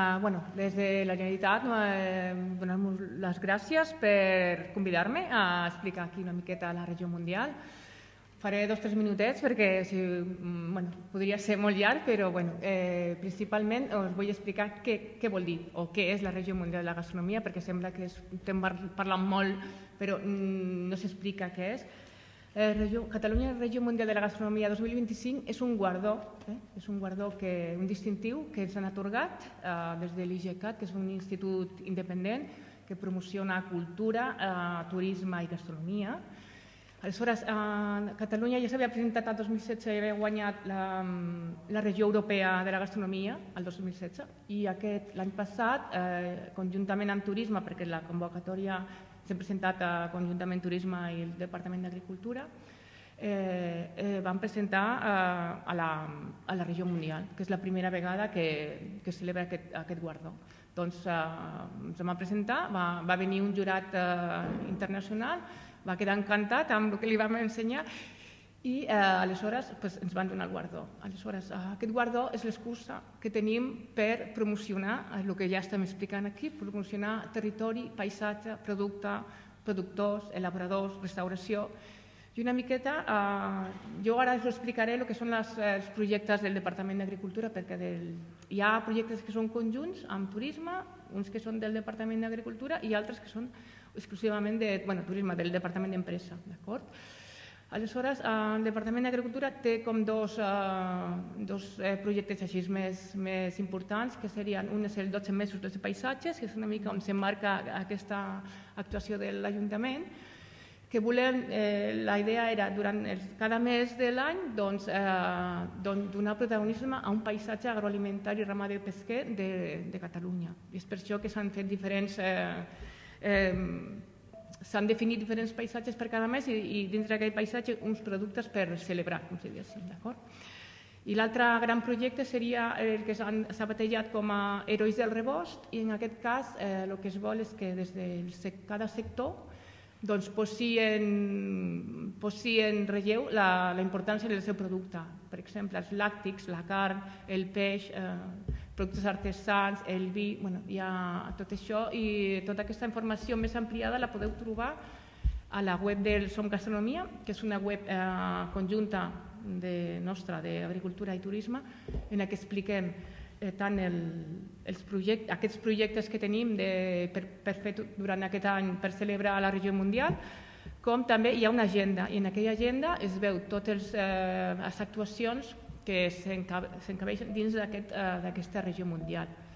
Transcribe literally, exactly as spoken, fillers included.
bueno, des de la Generalitat eh, donar-vos les gràcies per convidar-me a explicar aquí una miqueta la regió mundial. Faré dos o tres minutets perquè si, bueno, podria ser molt llarg, però bueno, eh, principalment us vull explicar què, què vol dir o què és la regió mundial de la gastronomia, perquè sembla que estem parlant molt però mm, no s'explica què és. Eh, regió, Catalunya Regió Mundial de la Gastronomia dos mil vint-i-cinc és un guardó, eh? és un guardó, que, un distintiu que ens han atorgat eh, des de l'I G C A T, que és un institut independent que promociona cultura, eh, turisme i gastronomia. Aleshores, eh, Catalunya ja s'havia presentat el dos mil setze i havia guanyat la, la regió europea de la gastronomia el dos mil setze i aquest l'any passat, eh, conjuntament amb turisme, perquè la convocatòria s'ha presentat a conjuntament Turisme i el Departament d'Agricultura, eh, eh, van presentar eh, a, la, a la regió mundial, que és la primera vegada que, que celebra aquest, aquest guardó. Doncs eh, ens vam presentar, va, va venir un jurat eh, internacional, va quedar encantat amb el que li vam ensenyar i eh, aleshores pues, ens van donar el guardó. Aleshores, eh, aquest guardó és l'excusa que tenim per promocionar el que ja estem explicant aquí, promocionar territori, paisatge, producte, productors, elaboradors, restauració. I una miqueta, eh, jo ara us explicaré el que són les, els projectes del Departament d'Agricultura, perquè del, hi ha projectes que són conjunts amb turisme, uns que són del Departament d'Agricultura i altres que són exclusivament de, bueno, turisme, del Departament d'Empresa, d'acord? Aleshores, el Departament d'Agricultura té com dos, eh, dos eh, projectes així més, més importants, que serien, un és el dotze mesos de paisatges, que és una mica on s'emmarca aquesta actuació de l'Ajuntament, que volem, eh, la idea era, durant el, cada mes de l'any, doncs, eh, doncs, donar protagonisme a un paisatge agroalimentari, ramader i pesquer de, de Catalunya. I és per això que s'han fet diferents... Eh, eh, s'han definit diferents paisatges per cada mes i, i dins d'aquest paisatge uns productes per celebrar, com si diguéssim, d'acord? I l'altre gran projecte seria el que s'ha batejat com a Herois del Rebost i en aquest cas eh, el que es vol és que des de cada sector doncs, posi, en, posi en relleu la, la importància del seu producte. Per exemple, els làctics, la carn, el peix, eh, productes artesans, el vi, bueno, hi ha tot això i tota aquesta informació més ampliada la podeu trobar a la web del Som Gastronomia, que és una web eh, conjunta de, nostra d'Agricultura i Turisme, en la que expliquem eh, tant el, els projectes, aquests projectes que tenim de, per, per fer durant aquest any per celebrar la regió mundial, com també hi ha una agenda, i en aquella agenda es veu totes eh, les actuacions que s'encabeixen dins d'aquesta aquest, regió mundial.